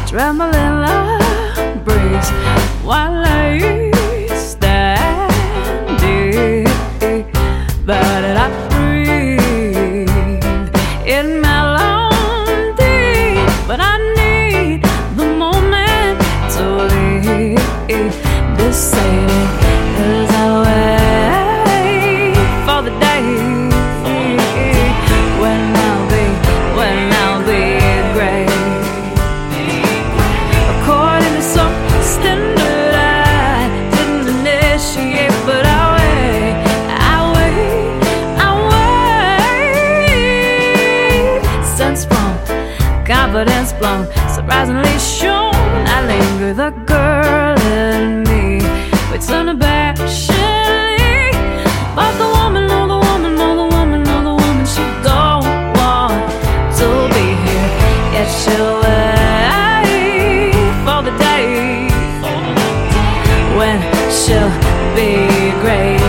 trembling the breeze while I standing, but I breathe in melody, but I need the moment to leave this city, 'cause I wait for the day when I'll be great. According to some standard I didn't initiate, but I wait. Sense blown, confidence blown, surprisingly shown. I linger, the girl in me waits unabashedly, but the woman, oh the woman, oh the woman, oh the woman, she don't want to be here, yet she'll wait for the day when she'll be great.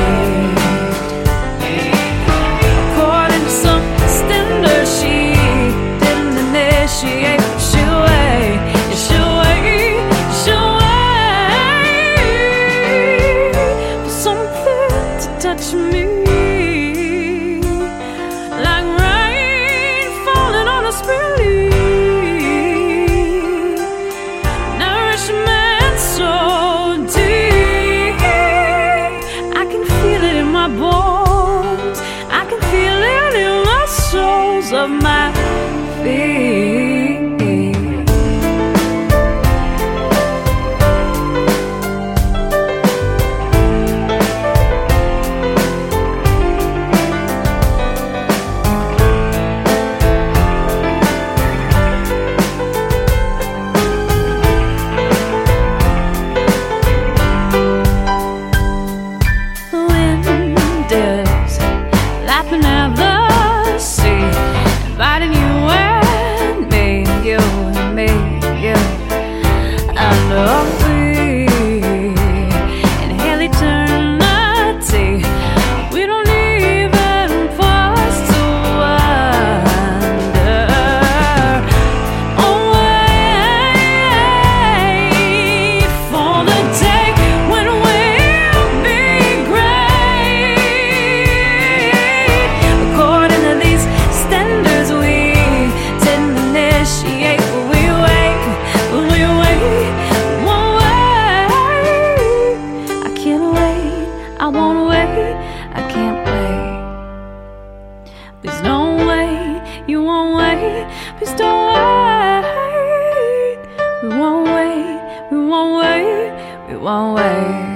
According to some standard she didn't initiate, but she'll wait, yeah, she'll wait for something to touch me, like rain falling on a spring leaf, nourishment so deep. I can feel it in my bones, I can feel it in the soles of my feet. The wind is lapping at the sea, inviting you and me, you and me, you and we inhale eternity. We don't even pause to wonder. Oh, wait for the day when we'll be great. According to these standards we didn't initiate, but we wait, won't wait. I can't wait, I won't wait, I can't wait. Please don't wait, you won't wait, please don't wait. We won't wait, we won't wait, we won't wait.